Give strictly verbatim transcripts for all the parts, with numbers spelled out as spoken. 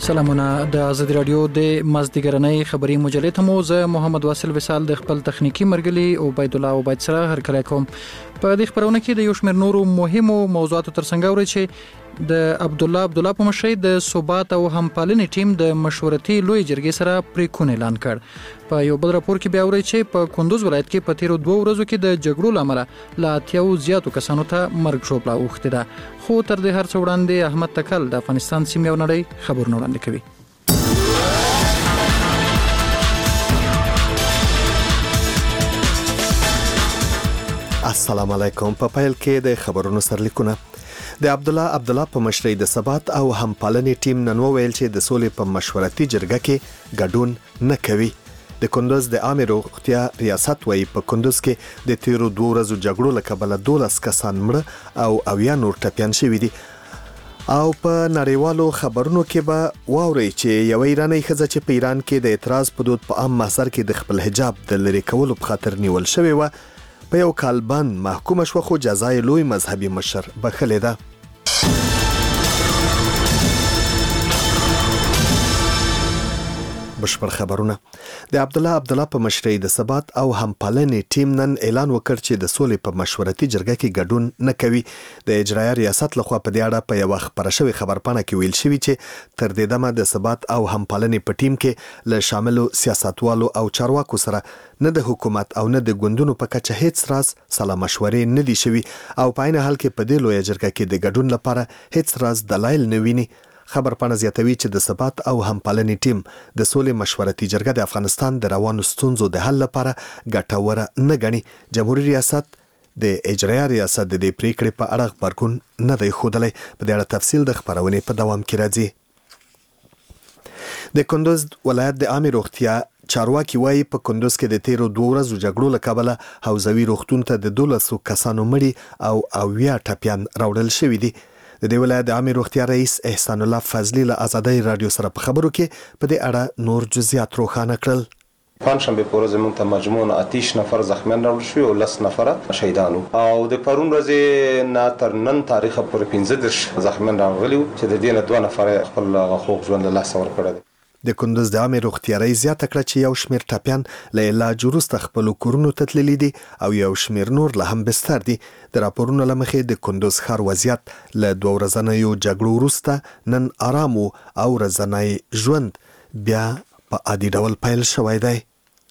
سلامونه د ازادي رادیو د مازدیګرنۍ خبري مجلې ته مو زه محمد واصل وصال د خپل تخنیکی مرګلي او عبید الله عبید سره هر کله کوم په دې خبرونه کې د یو شمېر نورو مهمو موضوعاتو ترڅنګ اوري چې د عبد الله عبد الله په مشرۍ د ثبات او همپالنې ټیم د مشورتي لوی جرګې سره پریکون اعلان کړ. په یو بل راپور کې بیا اوري چې په کندوز ولایت کې په تیرو دوه ورځو کې د جګړو لامل لا اتیاو زیاتو کسانو ته مرګ شوبله اوښته ده. خو تر دې هر څه وړاندې احمد تکل د افغانستان سیمې او نړۍ خبرونه وړاندې کوي. السلام علیکم. په پیل کې د خبرونو سرلیکونه. د عبد الله عبد الله په مشرۍ د ثبات او همپالنې ټیم نن وویل چې د سولې په مشورتي جرګه کې ګډون نه کوي. د کندوز د عامه روغتیا ریاست وايي په کندوز کې د تیرو دوه ورځو جګړو له کبله دولس کسان مړه او اویا نور ټپیان شوي دي. او په نړیوالو خبرونو کې به واوري چې یو ایرانی ښځه چې په ایران کې د اعتراض په دود په عام محضر کې د خپل حجاب د لرې کولو په خاطر نیول شوی و په یو کال بند محکومه شو، خو جزای لوی مذهبي مشر بخښلې ده. بشپړ خبرونه. د عبد الله عبد الله په مشرۍ د ثبات او همپالنې ټیم نن اعلان وکړ چې د سولې په مشورتي جرګه کې ګډون نه کوي. د اجرایه ریاست لخوا په دې اړه په یو خبره شوی خبرپاڼه کې ویل شوی چې تر دې دمه د ثبات او همپالنې په ټیم کې له شاملو سیاستوالو او چارواکو سره نه د حکومت او نه د ګوندونو په کچه هیڅ راز سلا مشورې نه دي شوي او په عین حال کې په دې لویه جرګه کې د ګډون لپاره هیڅ راز دلایل نه ویني. خبرپاڼه زیاتوي چې د ثبات او همپالنې ټیم د سولې مشورتي جرګه د افغانستان د روانو ستونزو د حل لپاره ګټوره نه ګڼي. جمهوریت ریاست د اجرایه ریاست د دې پریکړې په اړه غبرګون نه دی ښودلی. په دې اړه تفصیل د خبرونې په دوام کې راځي. د کندوز ولایت د عامه روغتیا چارواکي وايي په کندوز کې د تیرو دوه ورځو جګړو له کبله حوزوي روغتون ته د دولسو کسانو مړي او اویا ټپیان راوړل شوي دي. د دې ولایت د عامه روغتیا رئیس احسان الله فضلی له ازادۍ رادیو سره په خبرو کې په دې اړه نور جزئیات روښانه کړل. پنځشنبه په ورځ موږ ته مجموعاً اتیش نفر زخمیان راوړل شوي او لس نفره شهیدان او د پرون ورځې نه تر نن تاریخه پورې پنځه دېرش زخمیان راغلي چې د دې نه دوه نفره خپل خوږ ژوند له لاسه ورکړی دی. د کندوز د عامه روغتیا رئیس زیاته کړه چې یو شمېر ټپیان له علاج وروسته خپلو کورونو ته تللي دي او یو شمېر نور لا هم بستر دي. د راپورونو له مخې د کندوز ښار وضعیت له دوه ورځنیو جګړو وروسته نن آرام او ورځنی ژوند بیا په عادي ډول پیل شوی دی.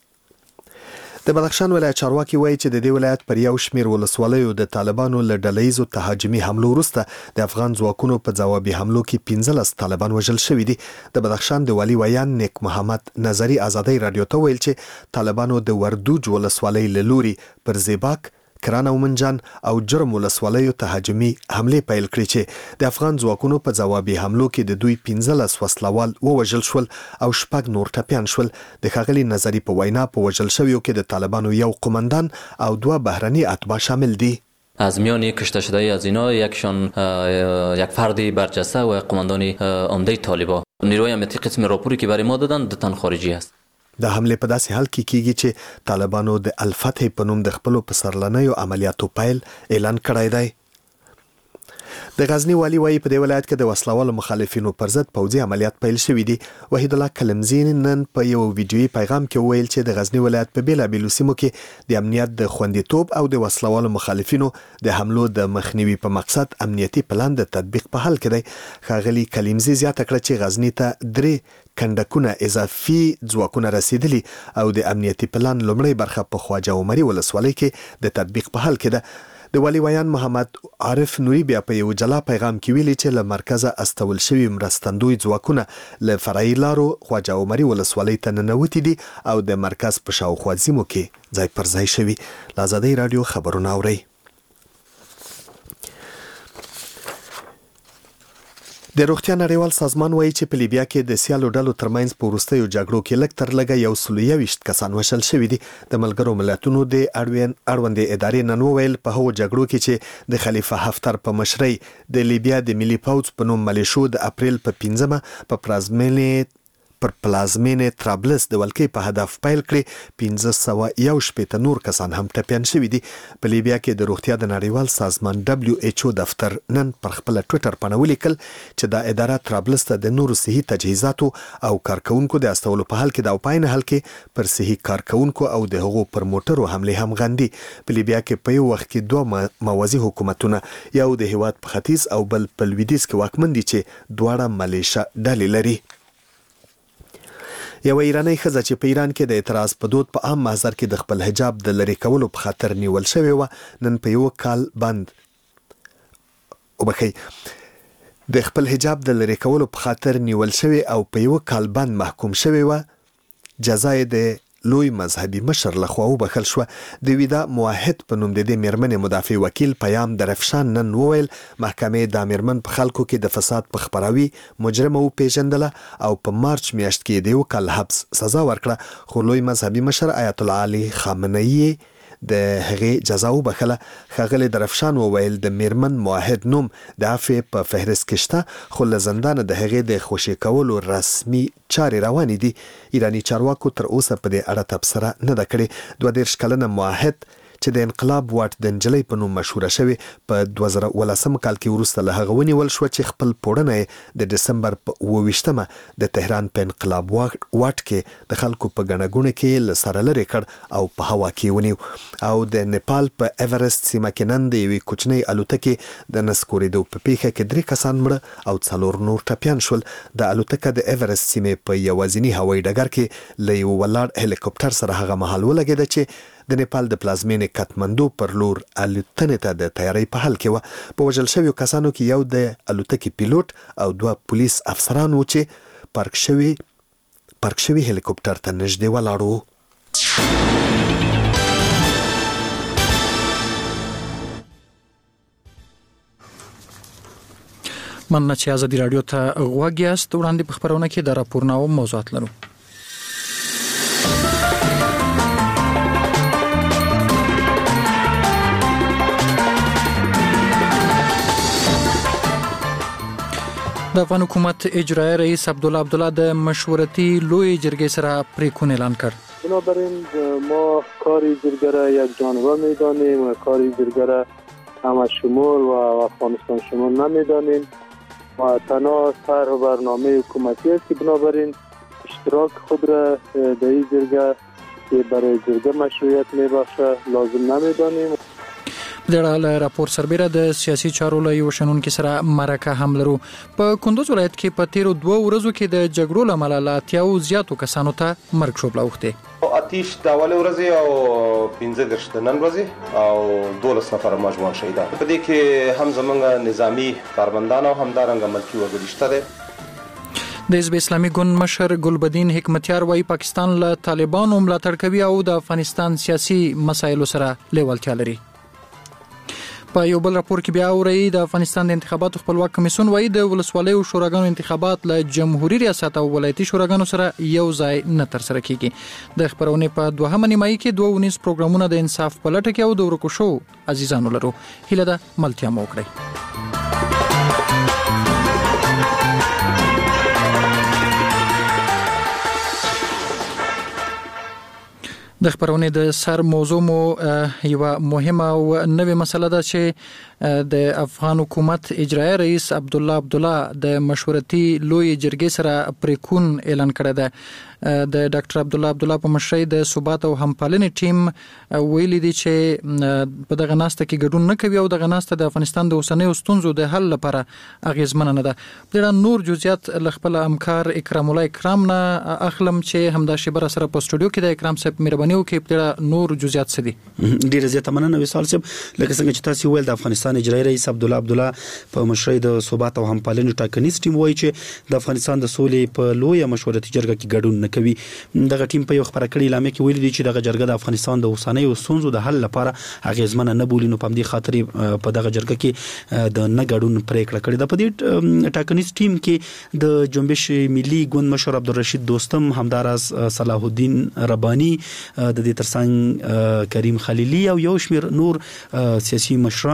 د بدخشان ولایت چارواکي وایي چې د دې ولایت پر یو شمېر ولسوالیو د طالبانو له ډلهییزو تهاجمي حملو وروسته د افغان ځواکونو په ځوابي حملو کې پنځلس طالبان وژل شوي دي. د بدخشان د والي ویان نیک محمد نظري ازادۍ رادیو ته ویل چې طالبانو د وردوج ولسوالۍ له لوري پر زیباک، کران او منجان او جرم ولسوالیو تهاجمي حمله پیل کړې چې د افغان ځواکونو په ځوابي حملو کې د دوی پنځلس وسلوال ووژل شول او شپږ نور ټپیان شول. د ښاغلي نظري په وینا په وژل شویو کې د طالبانو یو قماندان او دوه بهرني اتباع شامل دي. از میان کشته شده از اینا یکشان یک فرد برجسته و قماندان عمده طالبان. نیروی امنیتی قسم راپوری که برای ما دادن د تن خارجی است. د حمله په داسې حال کې کیږي چې طالبانو د الفتح په نوم د خپلو پسرلنیو عملیاتو پیل اعلان کړی دی. د غزنی والی وايي په دې ولایت کې د وسلوالو مخالفینو پر ضد پوځي عملیات پیل شوي دي. وحید الله کلمزی نن په یو ویډیویي پیغام کې ویل چې د غزنی ولایت په بیلابیلو سیمو کې د امنیت د خوندیتوب او د وسلوالو مخالفینو د حملو د مخنیوي په مقصد امنیتي پلان د تطبیق په حال کې دی. ښاغلي کلمزی زیاته کړه چې غزنی ته درې کندکونه اضافي ځواکونه رسیدلي او د امنیتي پلان لومړی برخه په خواجه عمري ولسوالۍ کې د تطبیق په حال کې ده. د والي ویان محمد عارف نوري بیا په یو جلا پیغام کې ویلي چې له مرکزه استول شوي مرستندوی ځواکونه له فرعي لارو خواجه عمري ولسوالۍ ته ننوتي دي او د مرکز په شاوخوا سیمو کې ځای پر ځای شوي. له ازادۍ رادیو خبرونه اورئ. د روغتیا نړیوال سازمان وایي چې په لیبیا کې د سیالو ډلو ترمنځ په وروستیو جګړو کې لږ تر لږه یو سل یوویشت کسان وژل شوي دي. د ملګرو ملتونو د اړوندې ادارې نن وویل په هغو جګړو کې چې د خلیفه حفتر په مشرۍ د لیبیا د ملي پوځ په نوم ملیشو د اپریل په پنځمه په پلازمینې پر پلازمینې طرابلس د ولکې په هدف پیل کړي پنځه سوه یو شپېته نور کسان هم ټپیان شوي دي. په لیبیا کې د روغتیا د نړیوال سازمان دبلیو ایچ او دفتر نن پر خپل ټویټر باندې ولیکل چې دا اداره طرابلس ته د نورو صحي تجهیزاتو او کارکونکو د استولو په حال کې د پاین حل کې پر صحي کارکونکو او د هغو پر موټرو حمله هم غندي. په لیبیا کې په یو وخت کې دوه موازی حکومتونه یو د هیواد په ختیځ او بل په لویدیځ کې واکمن دي چې دواړه ملیشه ډلې لري. یو ایرانی ښځه چې په ایران کې د اعتراض په دود په عام محضر کې د خپل حجاب د لرې کولو په خاطر نیول شوې وه نن په یو کال بند وبخي د خپل حجاب د لرې کولو په خاطر نیول شوې او په یو کال بند محکوم شوې وه. جزا یې د لوی مذهبي مشر لخوا وبخل شو. د ویدا موحد په نوم د دې میرمنې مدافع وکیل پیام درفشان نن وویل محکمې د میرمن په خلکو کې د فساد په خبراوي مجرمه و پیژندله او په مارچ میاشت کې د یو کال حبس سزا ورکړه. خو لوی مذهبي مشر آیت الله علي خامنه‌ای د هغې جزا وبخله. ښاغلی درفشان وویل د میرمن موحد نوم د عفوې په فهرست کې شته خو له زندانه د هغې د خوشي کولو رسمي چارې روانې دي. ایرانی چارواکو تر اوسه په دې اړه تبصره نه ده کړې. دوه دېرش کلنه موحد چې د انقلاب واټ د نجلۍ په نوم مشهوره شوې په دوه زره ولسم کال کې وروسته له هغه ونیول شوه چې خپل پوړنه یې د ډسمبر په اوه ویشتمه د تهران په انقلاب واټ کې د خلکو په ګڼه ګوڼه کې له سره لرې کړ او په هوا کې ونیو. او د نیپال په ایورست سیمه کې نن د یوې کوچنۍ الوتکې د نسکورېدو په پیښه کې درې کسان مړه او څلور نور ټپیان شول. د الوتکه د ایورست سیمې په یوازیني هوایي ډګر کې له یو ولاړ هلیکوپټر سره هغه مهال ولګېده چې د نیپال د پلازمینې کاتماندو پر لور الوتنې ته د تیاری په حال کې وه. په وژل شویو کسانو کې یو د الوتکې پیلوټ او دوه پولیس افسران وو چې پارک شوي پارک شوي هلیکوپټر ته نږدې ولاړ وو. مننه چې ازادي راډیو ته غوږ یاست. وړاندې په خبرونه کې د راپورنامو موضوعات لرو. د افغان حکومت اجرایی رئیس عبدالله عبدالله د مشورتي لوی جرګې سره پریکون اعلان کرد. بنابراین ما کار جرگه را یک جانبه میدانیم و کار جرگه را همه شمول و افغانستان شمول نمیدانیم و تنها طرح و برنامه حکومتی است که بنابراین اشتراک خود را در این جرگه که برای جرگه مشروعیت میبخشه لازم نمیدانیم. د راپور سربېره د سیاسي چارو له یو شنونکي سره مرکه هم لرو. په کندوز ولایت کې په تیرو دوه ورځو کې د جګړو له امله له اتیاو زیاتو کسانو ته مرګ شوبله اوښتې. آتیش د اولې ورځې او پنځه دېرش د نن ورځې او دولس نفره مجموعاً شهیدان. په دې کې هم زموږ نظامي کارمندان او همدارنګه ملکي وګړي شته دي. د حزب اسلامي ګوند مشر ګلبدین حکمتیار وايي پاکستان له طالبانو ملاتړ کوي او د افغانستان سیاسي مسایلو سره لیوالتیا لري. په یو بل راپور کې بیا اوري د افغانستان د انتخاباتو خپلواک کمیسیون وايي د ولسوالیو شوراګانو انتخابات له جمهوریت ریاست او ولایتي شوراګانو سره یو ځای نه تر سره کیږي. د خبرونه په دوهمه نیمایي کې دوه ونیس پروګرامونه د انصاف په لټه کې او د ورکو شو عزیزانو لرو. هیله ده ملتیا مو وکړئ. د خبرونه د سر موضوع مو یو مهمه او نوې مسله ده چې د افغان حکومت اجرایی رئیس عبدالله عبدالله د مشورتي لوی جرګې سره پریکون اعلان کړی دی. د ډاکټر عبدالله عبدالله په مشرۍ د ثبات او همپالنې ټیم ویلي دي چې په دغه ناسته کې ګډون نه کوي او دغه ناسته د افغانستان د اوسنیو ستونزو د حل لپاره اغیزمنه نه ده. په نور جزئیات له خپل همکار اکرام الله اکرام نه اخلم چې همدا شبره سره په سټوډیو کې د اکرام صاحب مهرباني وکړي په نور جزئیات څه دي. ډیره زیاته مننه وصال صاحب. لکه څنګه چې تاسو ویل د افغانستان اجرایی رئیس عبدالله عبدالله په مشرۍ د ثبات او همپالنې ټاکنیز ټیم وایي چې د افغانستان د سولې په لویه مشورتي جرګه کې ګډون نه کوي. دغه ټیم په یو خبره کړې اعلان کې ویلي دي چې دغه جرګه د افغانستان د اوسنیو ستونزو د حل لپاره اغیزمنه نه بولي. نو په دې خاطر په دغه جرګه کې د نه ګډون پریکړه کړې ده. په دې ټاکنیز ټیم کې د جنبش ملي ګوند مشر عبدالرشید دوستم، همداراز صلاح الدین ربانی، د دې ترڅنګ کریم خلیلی او یو شمیر نور سیاسي مشران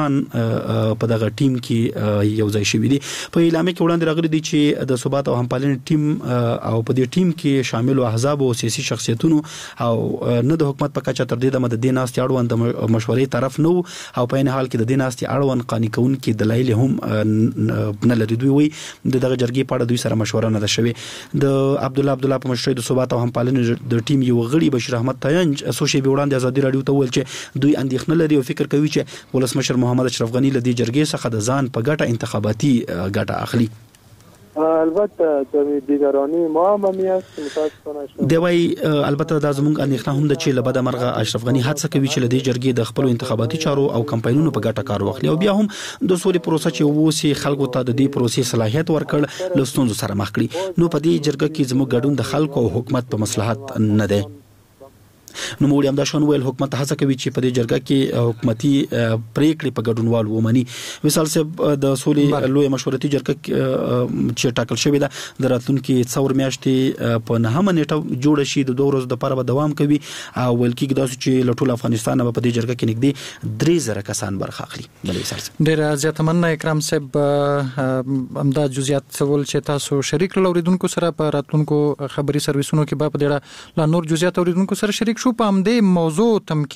په دغه ټیم کې یو ځای شوی دي. په اعلامیه کې وړاندې راغلي دي چې د ثبات او همپالنې ټیم او په دې ټیم کې شامل احزاب او سیاسي شخصیتونو او نه د حکومت په کچه تر دې د مدد ناستي اړوند مشورې طرف نو او په ان حال کې د دې ناستي اړوند قانوني کون کې دلایل هم نه لري. دوی وي دغه جرګې په اړه دوی سره مشوره نه ده شوې. د عبد الله عبد الله په مشرۍ د ثبات او همپالنې د ټیم یو غړي بشیر احمد تاینج سوشي به وړاندې ازادي رادیو ته ویل چې دوی اندېښنه لري او فکر کوي چې ولسمشر محمد اشرف غنی له دې جرګې څخه د ځان په ګټه انتخاباتي ګټه اخلي. البته د دیگرانی ما هم همیست متاسفانه دی وای البته دا زموږ اندېښنه هم ده چې له بده مرغه اشرف غنی هڅه کوي چې له دې جرګې د خپل انتخاباتي چارو او کمپاینونو په ګټه کار واخلي او بیا هم د سولې پروسه چې ووسی خلکو ته د دې پروسې صلاحیت ورکړ له ستونزو سره مخ کړي. نو په دې جرګه کې زموږ ګډون د خلکو او حکومت په مصلحت نه دی. نو موږ هم دا شون ویل حکومت هڅه کوي چې په دې جرګه کې حکومتي پریکړې په ګډونوال ومني. وصال صاحب د سولې لوی مشورتي جرګه چې ټاکل شوې ده د راتلونکي څور میاشتې په نهمه نیټه جوړ شي د دوه ورځې لپاره به دوام کوي او ول کې داسې چې له ټول افغانستان په دې جرګه کې نږدې درې زره کسان برخه اخلي. بلې وصال صاحب ډېر زیات مننه اکرام صاحب امدا جزئیات سوال چې تاسو شریک لوریدونکو سره په راتلونکو خبري سرویسونو کې به په ډېر لا نور جزئیات اوریدونکو سره شریک شو. په همدې موضوع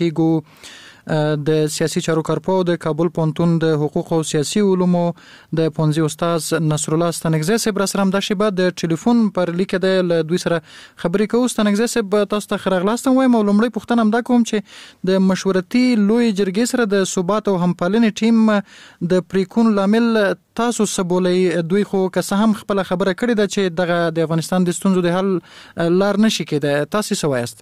تمکیګو د سیاسي چارو کارپو د کابل پونتون د حقوق او سیاسي علومو د پونځي استاد نصر الله ستنګزی صاحب را سره هم د شیبه د ټلیفون پر لیکه د دوی سره خبرې کوو. ستنګزی صاحب تاسو ته خراغلاستم وایم او لومړی پوښتنه هم دا کوم چې د مشورتي لوی جرګې سره د ثبات او همپالنې ټیم د پریکون لامل تاسو سبولې دوی خو که څه هم خپل خبره کړې ده چې دغه د افغانستان د ستونزو د حل لار نشي کېده. تاسو څه وایاست؟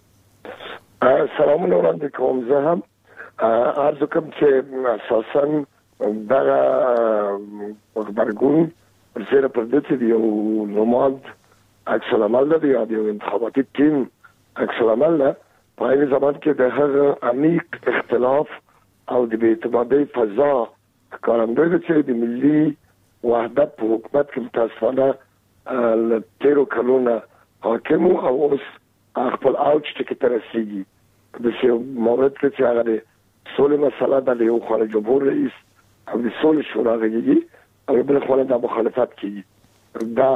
سلامونه وړاندې کوم. زه هم عرض کوم چې اساساً دغه خبرګون پر سره پر دې چې یو نوماد عکس العمل دی یا یو انتخاباتي ټیم عکس العمل ده په هغه زمان کې د هغه عمیق اختلاف او د بې اعتمادۍ فضا ښکارندوی ده چې د ملي وحدت په حکومت کې متاسفانه له تیرو کلونو حاکم او اوس خپل اوج ټکی ته رسیږي. د څه مورد کې چې هغه د سولې مسله د یو خو جمهور رئیس او د سولې شورا غږیږي او بل خو د مخالفت کوي. دا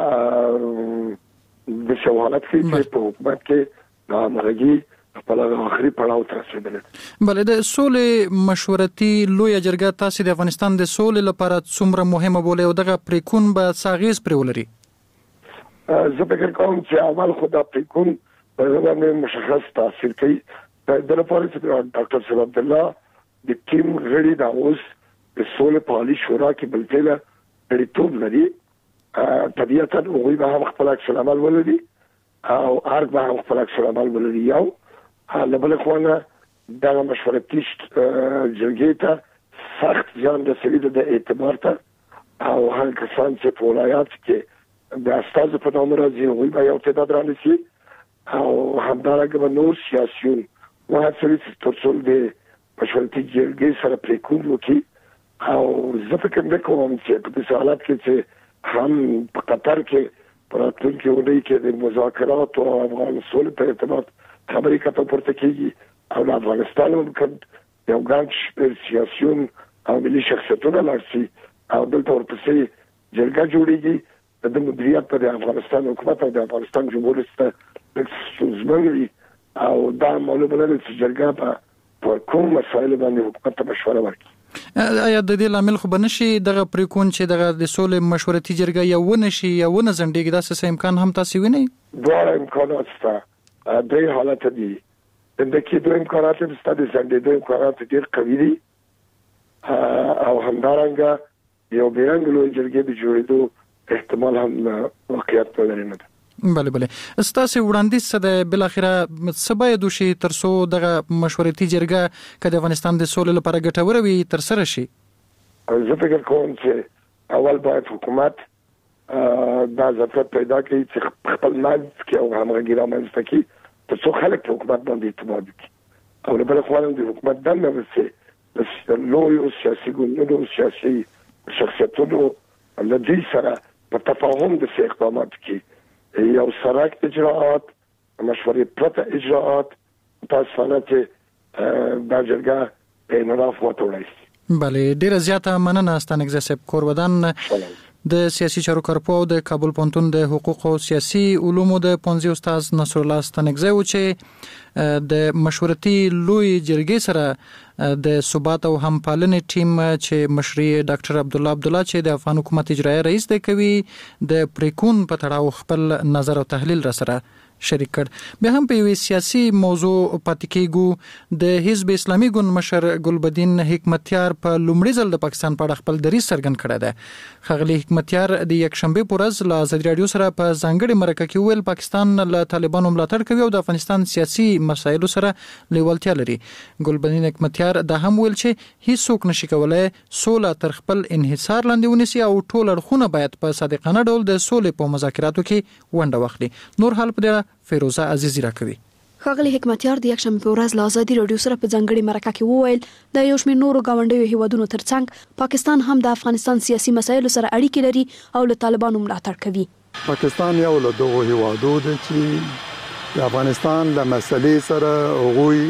د شوالت کې په حکومت کې دا مرګي خپل اخري پړاو ته رسیدل. بل د سولې مشورتي لوی جرګه تاسو د افغانستان د سولې لپاره څومره مهمه بولي او دغه پریکون به ساغیز پرولري؟ زه فکر کوم چې اول خدا پریکون په باندې مشخص تاثیر کوي. د لپاره چې ډاکټر صاحب عبد الله د ټیم غړي دا اوس د سولې په عالی شورا کې بلتله غړیتوب لري. طبیعتاً هغوی به هم خپل عکس العمل ولري او ارګ به هم خپل عکس العمل ولري. یو له بلې خوا دغه مشورتي جرګې ته سخت زیان رسوي د اعتبار ته او هغه کسان چې په ولایاتو کې د استازو په نامه راځي هغوی به یو تعداد رانیسي او همدارنګه به نور سیاسیون وهڅوي چې تر څو د مشورتي جرګې سره پریکون وکړي. او زه فکر نه کوم چې په دې حالت کې چې هم په قطر کې په راتلونکي اونۍ کې د مذاکراتو او افغان سولې په ارتباط خبرې کته پورته کېږي او د افغانستان هم یو ګڼ شمېر سیاسیون او ملي شخصیتونه لاړ شي او دلته ورپسې جرګه جوړېږي د مدیریت په د افغانستان حکومت او د افغانستان جمهور رئیس ستونزمن او دا معلومه ده چې جرګه په کوم مسایلو باندې حکومت ته مشوره ورکړي. آیا د دې لامل خو بنشي دغه پریکون چې دغه د سولې مشورتي جرګه یو ونشي یا ونه زندګي داسې څه امکان هم تاسو وینئ؟ دوه امکانات شته. درې حالت دي. د کې دوه امکانات شته د زندګي امکانات ډېر قوي دي او همدارنګه یو بیرنګ لوی جرګې د جوړېدو احتمال هم واقعیت لري نه ده. بله بله ستاسو وړاندیز څه د بل اخره څه باید وشي تر څو دغه مشورتي جرګه که د افغانستان د سولې لپاره ګټوره وي تر سره شي؟ زه فکر کوم چې اول باید حکومت دا ضرورت پیدا کړي چې خپل منځ کې او همغږي رامنځته کړي تر څو خلک په حکومت باندې اعتماد وکړي او له بل خوا د حکومت دنده ورسي د لویو سیاسي ګوندونو سیاسي شخصیتونو له دوی سره په تفاهم د څه اقدامات کوي. یو سرک اجراعات مشورې پرته اجراعات تاسو نه چې دا جرګه په انراف وټولای شي. بله ډیره زیاته مننه ستانګزه صاحب کورودان د سیاسي چارو کارپو د کابل پونتون د حقوق او سیاسي علومو د پونځي استاد نصر الله ستانګزه و چې د مشورتي لوی جرګې سره د ثبات او همپالنې ټیم چې مشري ډاکټر عبد الله عبد الله چې د افغان حکومت اجرایي رئیس دی کوي د پریکون په تړاو خپل نظر او تحلیل را سره شریک کړ. بیا هم په یوې سیاسي موضوع پاتې کېږو. د حزب اسلامي ګوند مشر ګلبدین حکمتیار په لومړي ځل د پاکستان په اړه خپل دریځ څرګند کړی دی. ښاغلي حکمتیار د یکشنبه په ورځ له ازادي راډیو سره په ځانګړي مرکه کې ویل پاکستان له طالبانو ملاتړ کوي او د افغانستان سیاسي مسایلو سره لیوالتیا لري. ګلبدین حکمتیار دا هم ویل چې هیڅوک نشي کولای سوله تر خپل انحصار لاندې ونیسي او ټول اړخونه باید په صادقانه ډول د سولې په مذاکراتو کې ونډه واخلي. نور حال په دې فیروزه عزیزی راکوي. ښاغلي حکمتیار د یکشنبه په ورځ له ازادي راډیو سره په ځانګړي مرکه کې وویل د یو شمېر نورو ګاونډیو هیوادونو ترڅنګ پاکستان هم د افغانستان سیاسي مسایلو سره اړیکې لري او له طالبانو ملاتړ کوي. پاکستان یو له دغو هیوادو دی چې د افغانستان له مسلې سره هغوی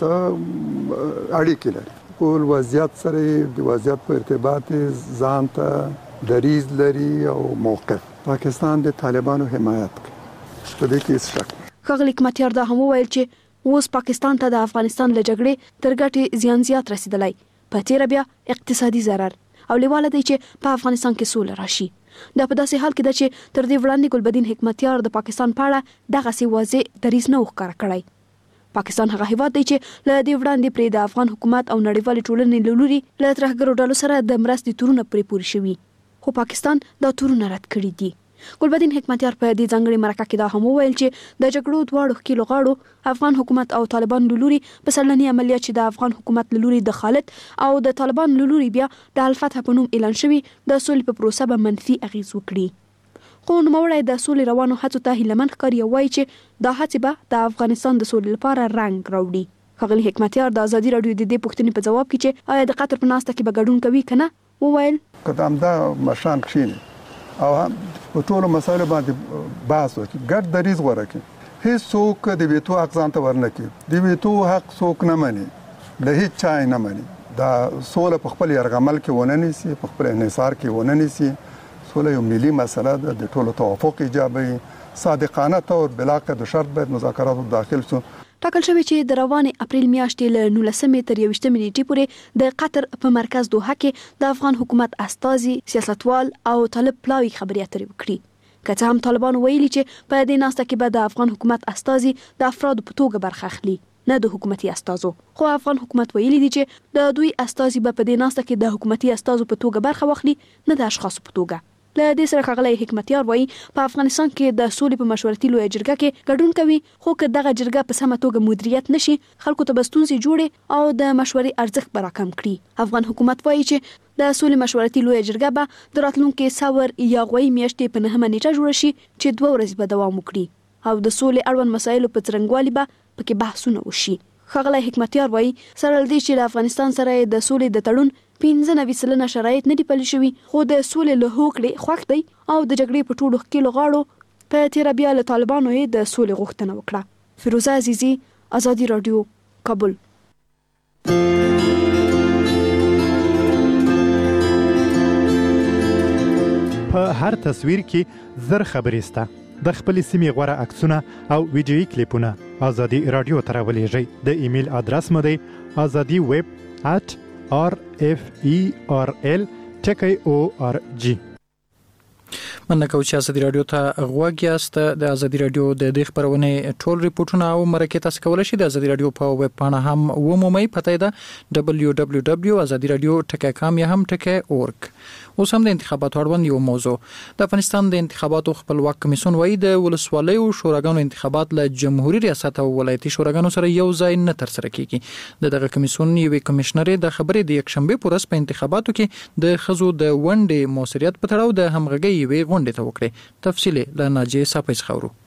سره اړیکې لري. ټول وضعیت سره د وضعیت په ارتباط ځان ته دریځ لري او موقف. پاکستان د طالبانو حمایت کوي. په دې کې څه شک. ښاغلي حکمتیار دا هم وویل چې اوس پاکستان ته د افغانستان له جګړې تر ګټې زیان زیات رسیدلی، په تیره بیا اقتصادي ضرر او لیواله دی چې په افغانستان کې سوله راشي. دا په داسې حال کې ده چې تر دې وړاندې ګلبدین حکمتیار د پاکستان په اړه دغسې واضح دریځ نه و ښکاره کړی. پاکستان هغه هیواد دی چې له دې وړاندې پرې د افغان حکومت او نړیوالې ټولنې له لوري له ترهګرو ډلو سره د مرستې تورونه پرې پورې شوي، خو پاکستان دا تورونه رد کړي دي. ګلبدین حکمتیار په دې ځانګړي مرکه کې دا هم وویل چې د جګړو دواړو ښکېلو غاړو افغان حکومت او طالبان له لوري په سرلني عملیات چې د افغان حکومت له لوري دخالت او د طالبان له لوري بیا د الفتح په نوم اعلان شوي د سولې په پروسه به منفي اغیز وکړي. خو نوموړی د سولې روانو هڅو ته هیلهمند ښکاري او وایي چې دا هڅې به د افغانستان د سولې لپاره رنګ راوړي. ښاغلي حکمتیار د ازادي راډیو د دې پوښتنې په جواب کې چې آیا د قطر په ناسته کې به ګډون کوي که نه وویل که همدا مشران کښېني او هم په ټولو مسایلو باندې بحث وکړي، ګډ دریځ غوره کړي. هیڅوک د ویتو حق ځان ته ورنه کړي. د ویتو حق څوک نه مني، له هیڅ چا نه مني. دا سوله په خپل یرغمل کې ونه نیسي، په خپل انحصار کې ونه نیسي. سوله یو ملي مسله ده، د ټولو توافق ایجابوي. صادقانه طور بلا قید شرط باید مذاکراتو داخل شو. ټاکل شوی چې د روانې اپریل میاشتې له نولسمې تر یوویشتمې نیټې پورې د قطر په مرکز دوحه کې د افغان حکومت استازي، سیاستوال او طالب پلاوي خبرې اترې وکړي. که څه هم طالبان ویلي چې په دې ناسته کې به د افغان حکومت استازي د افرادو په توګه برخه اخلي، نه د حکومتي استازو. خو افغان حکومت ویلي دي چې د دوی استازي به په دې ناسته کې د حکومتي استازو په توګه برخه واخلي، نه د اشخاصو په توګه. له دې سره ښاغلی حکمتیار وایي په افغانستان کې د سولې په مشورتي لویه جرګه کې ګډون کوي، خو که دغه جرګه په سمه توګه مدیریت نشي خلکو ته به ستونزې جوړې او د مشورې ارزښت به راکم کړي. افغان حکومت وایي چې د سولې مشورتي لویه جرګه به د راتلونکي ثور یا غوی میاشتې په نهمه نیټه جوړه شي چې دوه ورځې به دوام وکړي او د سولې اړوند مسایلو په څرنګوالي به پکې بحثونه وشي. ښاغلی حکمتیار وایي سره له دې چې له افغانستان سره د سولې د تړون پنځه نوي سلنه شرایط نه دي پلي شوي، خو د سولې له هوکړې خوښ دی او د جګړې په ټولو ښکېلو غاړو په تیره بیا له طالبانو یې د سولې غوښتنه وکړه. فیروزه عزیزي، ازادي راډیو، کابل. په هر تصویر کې زر خبرې سته. د خپلې سیمې غوره عکسونه او ویډیویي کلیپونه ازادي راډیو ته راولېږئ. د ایمیل ادرس مو دی ازادي ویب ات آر اف ای آر ال ټکی او آر جی. مننه کوم چې ازادي راډیو ته غوږ یاست. د ازادي راډیو د دې خبرونه ټول ریپورتونه او مرکې تاسو کولای شئ د ازادي راډیو په ویب پاڼه هم ومومئ. پته ده دبلیو دبلیو دبلیو ډاټ ازادي راډیو ډاټ کام یا هم ټکی اورګ. اوس هم د انتخاباتو اړوند یو موضوع. د افغانستان د انتخاباتو خپلواک کمیسیون وایي د ولسوالیو شوراګانو انتخابات له جمهوریت ریاست او ولایتي شوراګانو سره یو ځای نه تر سره کیږي. د دغه کمیسیون یوې کمشنر د خبرې د یکشنبه په ورځ په انتخاباتو کې د خزو د ونډې موثریت په تړاو د همغږۍ یوې غونډې ته وکړې. تفصیل له ناجیه صافی څخه ورو.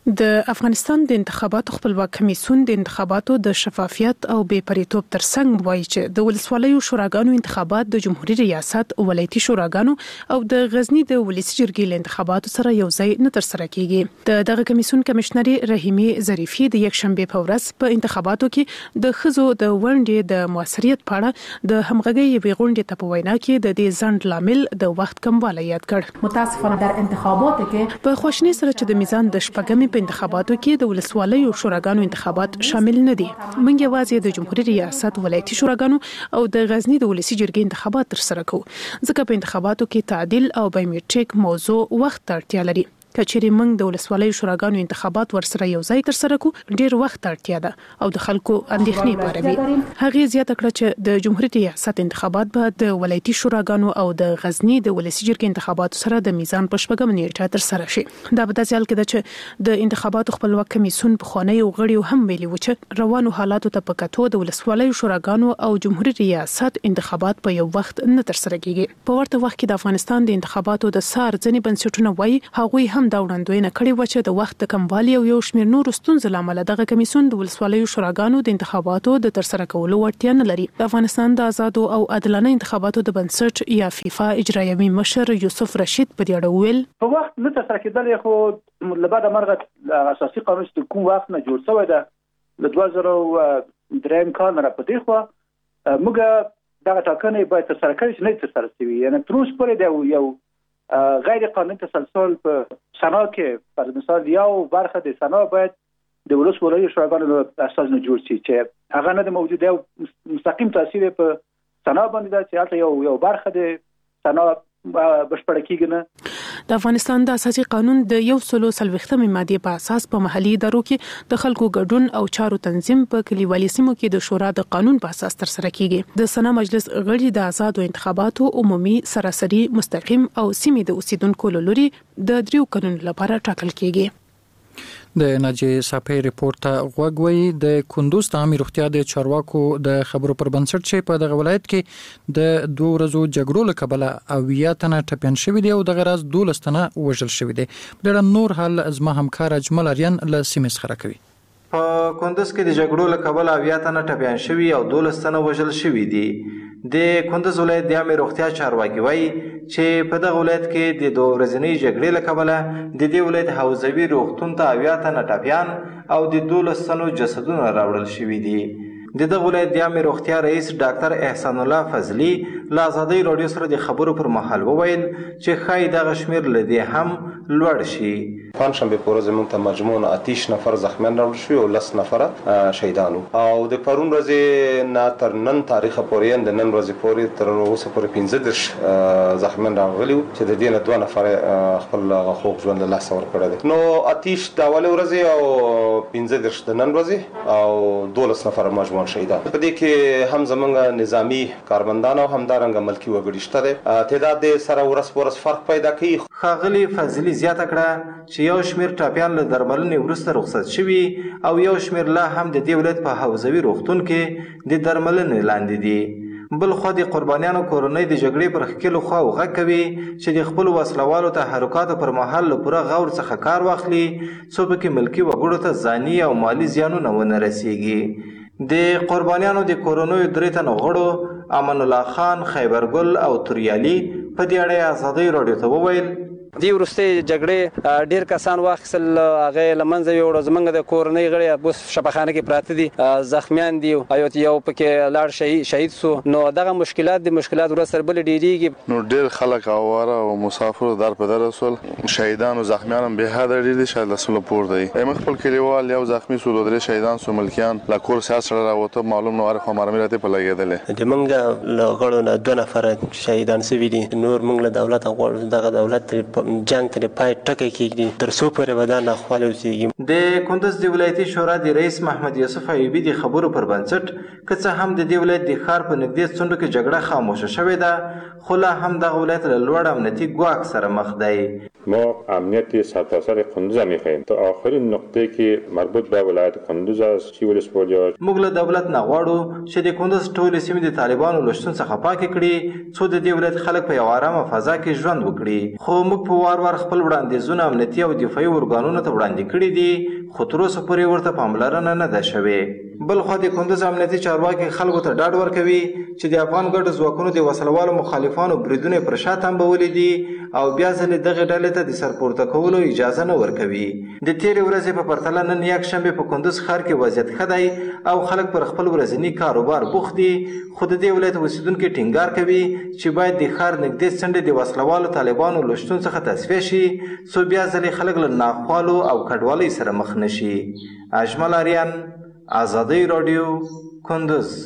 د افغانستان د انتخاباتو خپلواک کمیسیون د انتخاباتو د شفافیت او بې پریتوب ترڅنګ وایي چې د ولسوالیو شوراګانو انتخابات د جمهوریت ریاست ولایتي شوراګانو او د غزنی د ولسی جرګې له انتخاباتو سره یو ځای نه تر سره کیږي. د دغه کمیسیون کمشنر رحیمي ظریفي د یک شنبه په ورځ په انتخاباتو کې د خزو د ونډې د موثریت په اړه د همغږي یوې غونډې ته په وینا کې د دې ځنډ لامل د وخت کموالی یاد کړ. متاسفانه در انتخاباتو کې په خوشنۍ سره چې د میزان د شپږمې په انتخاباتو کې د ولسوالیو شوراګانو انتخابات شامل نه دي. موږ یوازې د جمهوریت ریاست ولایتي شوراګانو او د غزنی د ولسی جرګې انتخابات تر سره کوو ځکه په انتخاباتو کې تعدیل او بایومټریک موضوع وخت ته اړتیا لري. کچېرې موږ د ولسوالیو شوراګانو انتخابات ورسره یو ځای تر سره کوو ډیر وخت اړتیا ده او د خلکو اندېښنې پاروي. هغه زیاته کړه چې د جمهوریت ریاست انتخابات به د ولایتي شوراګانو او د غزنی د ولسی جرګې انتخاباتو سره د میزان په شپږم نیټه تر سره شي. دا به داسې حال کې ده چې د انتخاباتو خپلواک کمیسیون په خونې او غړي هم ویلي و چې روانو حالاتو ته په کتو د ولسوالیو شوراګانو او جمهوریت ریاست انتخابات په یو وخت نه تر سره کیږي. په ورته وخت کې د افغانستان د انتخاباتو د سار ځنې بنسټونه وایي هغوی هم دا وړاندوینه کړې و چې د وخت د کموالي او یو شمېر نورو ستونزو له امله دغه کمیسیون د ولسوالیو شوراګانو د انتخاباتو د ترسره کولو وړتیا نه لري. د افغانستان د آزادو او عادلانه انتخاباتو د بنسټ یا فیفا اجرایوي مشر یوسف رشید په دې اړه ویل په وخت نه ترسره کېدل خو لبعد مرغه اساسي قانون چې کوم وخت نه جوړ شوی ده له دوه زره دریم کال نه راپدې خو موږ دغه ټاکنې باید ترسره کړي چې نه ترسره شوي یعنی تر اوسه پورې د یو غیر قانوني تسلسل په سنا کې پر مثال یو برخه د سنا باید د ولسوالیو شوراګانو د اساس نه جوړ شي چې هغه نه موجوده او مستقیم تاثیر په سنا باندې دا چې حتی یو یو برخه د سنا بشپړ کیږي نه. د افغانستان د اساسي قانون د یو سلو څلوېښتمې ماده په اساس په محلي ادارو کې د خلکو ګډون او چارو تنظیم په کلیوالي سیمو کې د شورا د قانون په اساس تر سره کیږي. د سنا مجلس غړي د آزادو انتخاباتو عمومي سراسري مستقیم او سیمې د اوسیدونکو لوري د دریو کلونو لپاره ټاکل کیږي. د ناجی صافی ریپورت ته غوږ وی د کندوز ته عامه روغتیا د چارواکو د خبرو پر بنسټ چې په دغه ولایت کې د دوه ورځو جګړو له کبله اویا تنه ټپيان شوي دي او د غراز دولس تنه وژل شوي دي. ډېر نور حال زما همکار اجمل اریان له سیمې څخه راکوي. په کندوز کې د جګړو له کبله اویا تنه ټپيان شوي او دولس تنه وژل شوي دي. د کندوز ولایت د عامه روغتیا چارواکي وایي چې په دغه ولایت کې د دوه ورځنۍ جګړې له کبله د دې ولایت حوزوي روغتون ته اویا تنه ټپيان او د دولس تنو جسدونه راوړل شوي دي. د دغه ولایت د عامه روغتیا رئیس ډاکټر احسان الله فضلي له ازادۍ راډیو سره د خبرو پر مهال وویل چې ښایي دغه شمېر له دې هم لوړ شي. پنجشنبه په ورځ موږ ته مجموعاً اتیش نفر زخمیان راوړل شوي او لس نفره شهیدان او د پرون ورځې نه تر نن تاریخه پورې د نن ورځې پورې تر اوسه پورې پنځه دېرش زخمیان راغلي چې د دې نه دوه نفره خپل خوږ ژوند له لاسه ورکړی دی. نو اتیش د اولې ورځې او پنځه دېرش د نن ورځې او دولس نفره مجموعاً شهیدان. په دې کې هم زموږ نظامي کارمندان او همدارنګه ملکي وګړي شته دی. تعداد یې سره ورځ په ورځ فرق پیدا کوي. ښاغلي فضلي زیاته کړه چې یو شمېر ټپیان له درملنې وروسته رخصت شوي او یو شمېر لا هم د دې ولایت په حوزوي روغتون کې د درملنې لاندې دي. بل خو د قربانیانو کورنۍ د جګړې پر ښکېلو خواو غږ کوي چې د خپلو وسلوالو تحرکاتو پر مهال له پوره غور څخه کار واخلي څو پکې ملکي وګړو ته ځاني او مالي زیانونه ونه رسیږي. د قربانیانو د کورنیو درې تنو غړو امان الله خان، خیبرګل او توریالي په دې اړه ازادۍ راډیو ته وویل دی وروستۍ جګړې ډېر کسان واخیستل هغه له منځه یوړه. زموږ د کورنۍ غړي اوس شفاخانه کې پراته دي، زخمیان دي او یو پکې لاړ شهید سو. نو دغه مشکلات دي مشکلات ورځ سره بل ډېرېږي. نو ډېر خلک اواره او مسافر در په در رسول شهیدان او زخمیان هم به حد ډېر دي شاید لسمه پور دی. ایم خپل کلیوال یو زخمی سو درې شهیدان سو ملکیان لا کور سیاست سره راوته معلوم نو خو مرمه راته په لګیدل. د منګه له غړو نه دوه نفر شهیدان سوي دي. نور منګ له دولت غوړ دغه دولت جنگ ته پای ټکی کېږي تر څو پورې به دا ناخواله اوسېږي. د کندوز د ولایتي شورا د رئیس محمد یوسف ایوبي د خبرو پر بنسټ که څه هم د دې ولایت د ښار په نږدې څنډو کې جګړه خاموشه شوې ده خو لا هم دغه ولایت له لوړ امنیتي ګواښ سره مخ دی. ما امنیت سرتاسر کندوز می‌خواهیم تا آخرین نقطه که مربوط به ولایت کندوز است چې ولسوالی‌ها موږ له دولت نه غواړو چې د کندوز ټولې سیمې د طالبانو له شتون څخه پاکې کړي څو د دې ولایت خلک په یو ارامه فضا کې ژوند وکړي. خو موږ په په وار وار خپل وړاندیزونه امنیتي او دفاعي ارګانونو ته وړاندې کړي دي، خو تر اوسه پورې ورته پاملرنه نه ده شوې. بل خوا د کندوز امنیتي چارواکي خلکو ته ډاډ ورکوي چې د افغان ګډو ځواکونو د وسلوالو مخالفانو بریدونه پر شا تمبولي دي او بیا ځلې دغه ډلې ته د سرپورته کولو اجازه نه ورکوي. د تیرې ورځې په پرتله نن یکشنبه په کندوز ښار کې وضعیت ښه دی او خلک پر خپل ورځني کاروبار بوخت دي، خو د دې ولایت اوسیدونکي ټینګار کوي چې باید د ښار نږدې څنډې د وسلوالو طالبانو له شتون څخه تصفیه شي څو بیا ځلې خلک له ناخوالو او کډوالۍ سره مخ نه شي. اجمل آریان، آزادۍ راډیو، کندوز.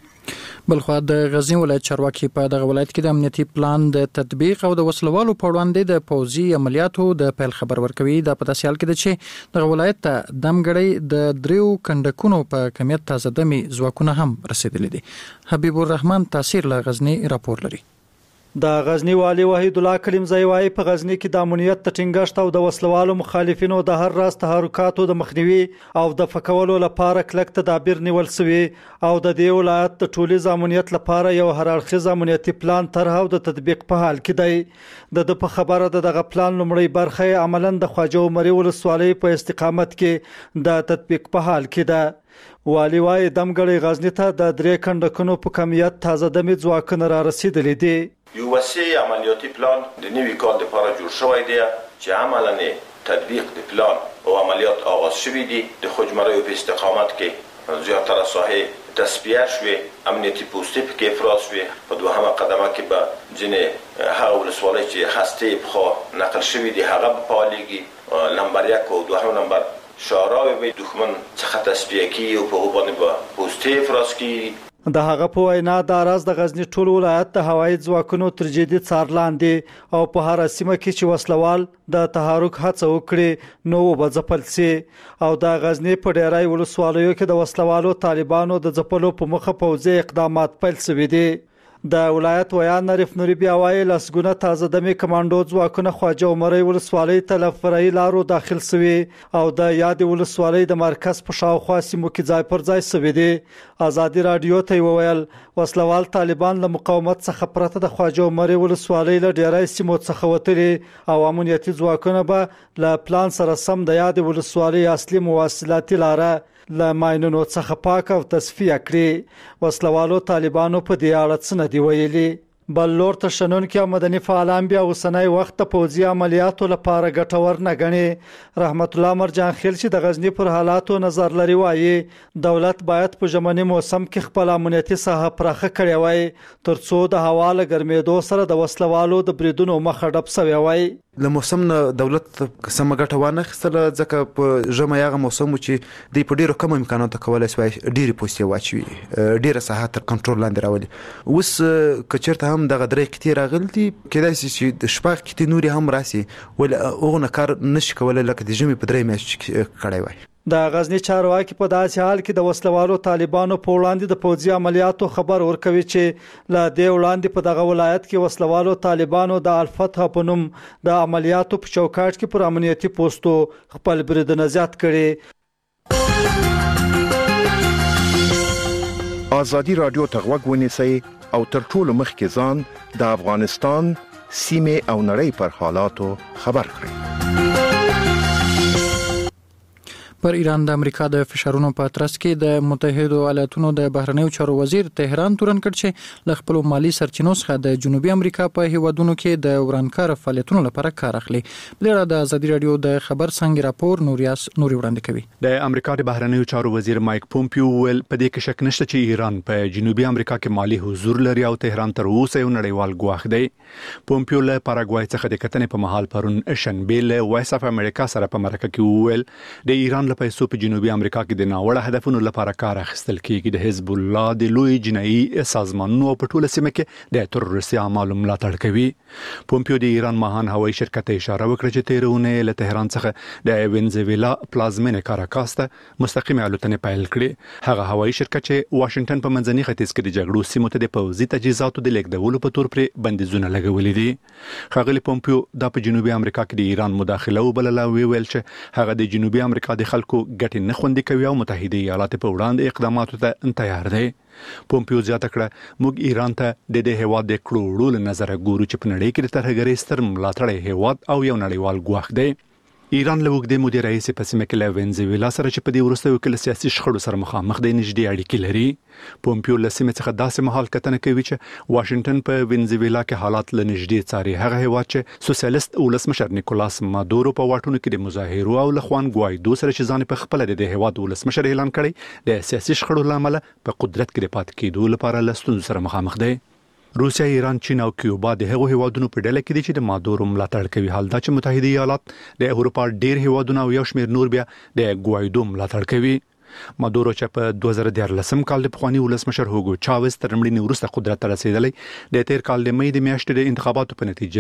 بلخوا د غزنی ولایت چارواکي په دغه ولایت کې د امنیتي پلان د تطبیق او د وسلوالو په وړاندې د پوځي عملیاتو د پیل خبر ورکوي. دا په داسې حال کې ده چې دغه ولایت ته دمګړی د دریو کنډکونو په کمیت تازه دمي ځواکونه هم رسیدلي دي. حبیب الرحمن تاثیر له غزنی راپور لري. د غزنی والی وحید الله کلیمزی وايي په غزنی کې د امنیت د ټینګښت او د وسلوالو مخالفینو د هر راز تحرکاتو د مخنیوي او د فکولو لپاره کلک تدابیر نیول شوی او د دې ولایت د ټولیز امنیت لپاره یو هر اړخیز امنیتي پلان طرح او د تطبیق په حال کې دی. د په خبره د دغه پلان لومړی برخه عملاً د خواجه عمري ولسوالۍ په استقامت کې د تطبیق په حال کې ده. والی وايي دمګړی غزنی ته د درې کنډکونو په کمیت تازه دمي ځواکونه را رسیدلي دي. یو وسیع عملیاتي پلان د نوي کال لپاره جوړ شوی دی چې عملاً تطبیق د پلان او عملیات آغاز شوی دي. د خوجمرۍ په استقامت کې زیاتره ساحې تصفیه شوې، امنیتي پوستې پکې افراز شوې. په دوهمه قدمه کې به ځینې هغه ولسوالۍ چې خستې پخوا نقل شوي دي هغه به فعالېږي. نمبر یک او دوهم نمبر شعراوې به دښمن څخه تصفیه کیږي او په هغو باندې به پوستې افراز کیږي. د هغه په وینا د راز د غزنی ټول ولایت د هوایي ځواکونو تر جدي څار لاندې او په هر سیمه کې چې وسلوال د تحرک هڅه وکړي نو وبځپل سي او د غزنی په ډیرای ولسوالیو کې د وسلوالو طالبانو د ځپلو په مخه پوځي اقدامات پیل شوي دي. د ولایت ویان نریف نوري بیا وايي لسګونه تازه دمي کمانډو ځواکونه خواجه عمري ولسوالۍ ته له فرعي لارو داخل شوي او د یاد ولسوالۍ د مرکز په شاوخوا سیمو کې ځای پر ځای شوي دي. آزادي رادیو ته وویل وسلوال طالبان له مقاومت څخه پرته د خواجه عمري ولسوالۍ له ډیرای سیمو څخه وتلي او امنیتي ځواکونه به له پلان سره سم د یاد ولسوالۍ اصلي مواصلاتي لاره له ماینونو څخه پاک او تصفیه کړي. وسلوالو طالبانو په دې اړه څه نه دی ویلي. بل لور ته شنونکي او مدني فعالان بیا اوسنۍ وخت ته پوځي عملیاتو لپاره ګټور نه ګڼي. رحمت الله مرجان خیل چې د غزنی پر حالاتو نظر لري وايي دولت باید په ژمني موسم کې خپل امنیتي ساحه پراخه کړي وای ترڅو د هوا له ګرمېدو سره د وسلوالو د بریدونو مخه ډب شوی وای. له موسم نه دولت سم ګټه وانه خسته ځکه په ژمه یغه موسم چې د په ډیرو کم امکاناتو کولای شوی ډیره پوستې واچوي ډیره ساحه تر کنټرول لاندې راولي. اوس کچرته هم دغه درې کتیر راغلي کېدای شي چې د شپږ کتې نوري هم راسي ول اوغه کار نشي کولای لکه د ژمي په درې میاشتې کړای وای. د غزنی چارواکي په داسې حال کې د وسلوالو طالبانو په وړاندې د پوځي عملیاتو خبر ورکوي چې لا د وړاندې په دغه ولایت کې وسلوالو طالبانو د الفتح په نوم د عملیاتو په چوکاټ کې پر امنیتي پوسټو خپل بریدونه زیات کړي. آزادي رادیو ته غوږ ونیسئ او تر ټولو مخکې ځان د افغانستان سیمې او نړۍ پر حالاتو خبر کړئ. پر ایران د امریکا د فشارونو په ترڅ کې د متحده ایالاتونو د بهرنیو چارو وزیر تهران تورن کړ چې ل خپل مالی سرچینو څخه د جنوبي امریکا په هیوادونو کې د ورانکار فعالیتونو لپاره کار اخلي. بلره د ازادي رادیو د خبر څنګه راپور نوریاس نوري وړاندې کوي. د امریکا د بهرنیو چارو وزیر مایک پومپیو ول په دې کې شک نشته چې ایران په جنوبي امریکا کې مالی حضور لري او تهران تر اوسه یو نړیوال ګواښ دی. پومپیو له پاراګوای څخه د کتنې په محل پرون شنبه له وایس اف امریکا سره په مرکه کې وویل د ایران له پیسو په جنوبي امریکا کې د ناوړه هدفونو لپاره کار اخیستل کیږي. د حزب الله د لوی جنایي سازمانونو په ټوله سیمه کې د تروریستي اعمالو ملاتړ کوي. پومپیو د ایران ماهان هوایي شرکت ته اشاره وکړه چې تیرونه له تهران څخه د وینزویلا پلازمینه کاراکاس ته مستقیم الوتنې پیل کړې. هغه هوایي شرکت چې واشنگټن په منځني ختیځ کې د جګړو سیمو ته د پوځي تجهیزاتو د لیږدولو په تور پر بندیزونه لګولې دي. ښاغلي پومپیو د په جنوبي امریکا کې د ایران مداخله وبلله او ویل چې هغه د جنوبي امریکا د خلکو ګټې نه خوندي کوي او متحده ایالات په وړاندې اقداماتو ته تیار دی. پومپیو زیاته کړه موږ ایران ته د دې هیواد د کړوړو له نظر ګورو چې په نړۍ کې د ترهګرۍ ستر ملاتړی هیواد او یو نړیوال ګواښ دی. ایران له وګړي مدیر رئیس په سیمه کې له وینزویلا سره چې په دې وروستیو کې سیاسي شخړو سره مخامخ دی نږدې اړیکې لري. پومپیو له سیمه څخه داسې مهال کتنه کوي چې واشنگټن په وینزویلا کې حالات له نږدې څاري. هغه هیواد چې سوسیالیست ولسمشر نیکولاس مادورو په واټونو کې د مظاهرو او لخوان ګوایدو سره چې ځان په خپل د هیواد ولسمشر اعلان کړي د سیاسي شخړو لامل په قدرت کې پاتې کېدو لپاره له ستونزو سره مخامخ دی. روسیا، ایران، چین او کیوبا د هغو هیوادونو په ډله کې دي چې د مادورو ملاتړ کوي. حال دا چې متحده ایالات، د اروپا ډیر هیوادونه او یو شمېر نور بیا د ګوایدو ملاتړ کوي. مادورو چې په دوه زره دیارلسم کال د پخواني ولسمشر هوګو چاوز تر مړینې وروسته قدرت ته رسېدلی، د تیر کال د مې د میاشتې د انتخاباتو په نتیجه